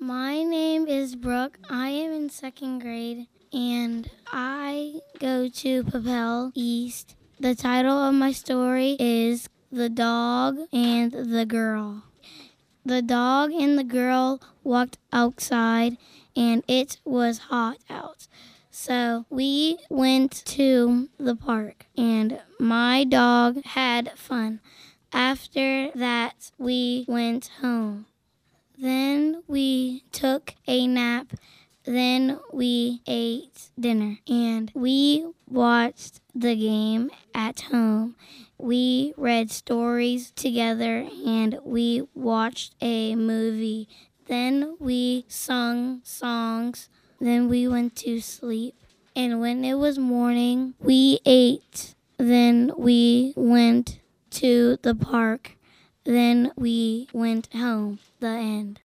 My name is Brooke. I am in second grade and I go to Papel East. The title of my story is The Dog and the Girl. The dog and the girl walked outside and it was hot out. So we went to the park and my dog had fun. After that, we went home. Then we took a nap. Then we ate dinner and we watched the game at home. We read stories together and we watched a movie. Then we sung songs. Then we went to sleep. And when it was morning, we ate. Then we went to the park. Then we went home. The end.